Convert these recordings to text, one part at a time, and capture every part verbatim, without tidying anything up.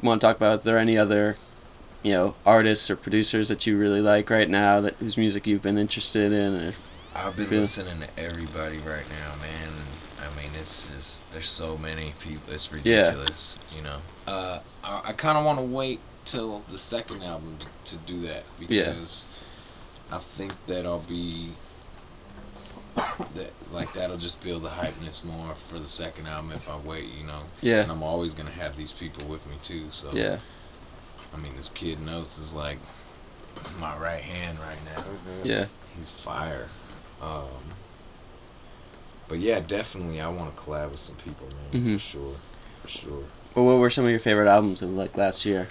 want to talk about, is there any other, you know, artists or producers that you really like right now, that whose music you've been interested in? Or I've been feel? listening to everybody right now, man. And, I mean, it's just, there's so many people, it's ridiculous, yeah. you know. Uh, I, I kind of want to wait till the second album to, to do that, because yeah. I think that I'll be, that like that'll just build the hypeness more for the second album if I wait, you know. Yeah. And I'm always gonna have these people with me too, so. Yeah. I mean, this Kid Notes is like my right hand right now. Mm-hmm. Yeah. He's fire. Um, but yeah, definitely I want to collab with some people, man, mm-hmm. for sure, for sure. Well, what were some of your favorite albums of like last year?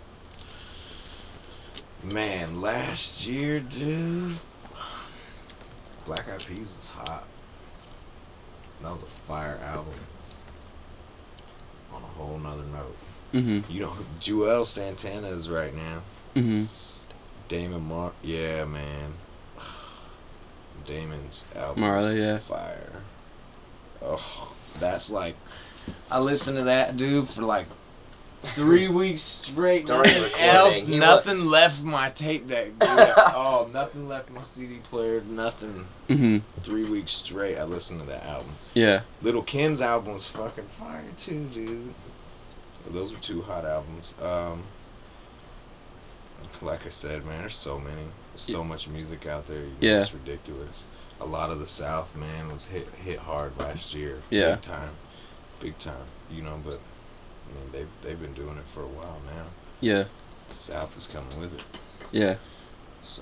Man, last year, dude, Black Eyed Peas was hot. That was a fire album. On a whole nother note. Mm-hmm. You know who Joel Santana is right now. Mm-hmm. Damon Mar, yeah, man. Damon's album, Marley, yeah, fire. Oh, that's like, I listened to that dude for like three weeks straight. During Nothing recording, else, he nothing was... left my tape deck. Dude. Oh, nothing left my C D player. Nothing. Mm-hmm. Three weeks straight, I listened to that album. Yeah. Little Kim's album was fucking fire too, dude. Those were two hot albums. Um, like I said, man, there's so many, there's so much music out there. Yeah. It's ridiculous. A lot of the South, man, was hit hit hard last year. Yeah. Big time, big time. You know, but I mean, they've they've been doing it for a while now. Yeah. The South is coming with it. Yeah. So.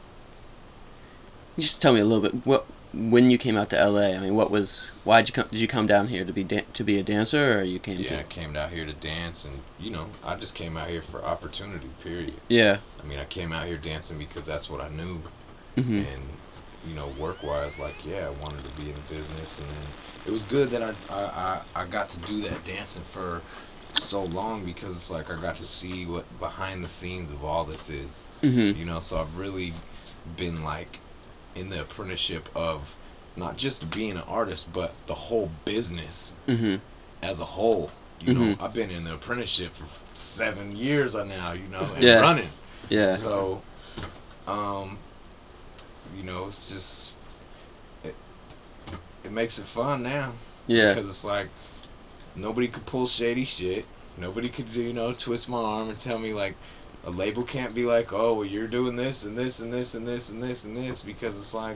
You just tell me a little bit, what, when you came out to L A, I mean, what was, why'd you come, did you come down here to be dan- to be a dancer, or you came yeah, to? I came out here to dance, and, you know, I just came out here for opportunity, period. Yeah. I mean, I came out here dancing because that's what I knew. Mm-hmm. And, you know, work-wise, like, yeah, I wanted to be in business, and then it was good that I, I, I, I got to do that dancing for so long, because it's like I got to see what behind the scenes of all this is. Mm-hmm. You know, so I've really been, like, in the apprenticeship of not just being an artist, but the whole business mm-hmm. as a whole. You mm-hmm. know, I've been in the apprenticeship for seven years now, you know, and yeah. running. Yeah. So, um, you know, it's just, it, it makes it fun now. Yeah. Because it's like, nobody could pull shady shit. Nobody could, you know, twist my arm and tell me, like, a label can't be like, oh, well, you're doing this and this and this and this and this and this, because it's like,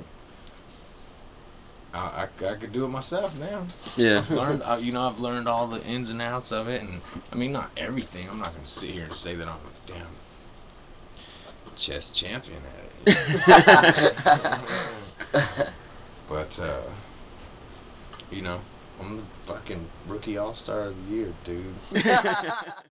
I, I, I could do it myself now. Yeah. I've learned, I, you know, I've learned all the ins and outs of it, and, I mean, not everything. I'm not going to sit here and say that I'm a damn chess champion at it. But, uh, you know, I'm the fucking rookie all-star of the year, dude.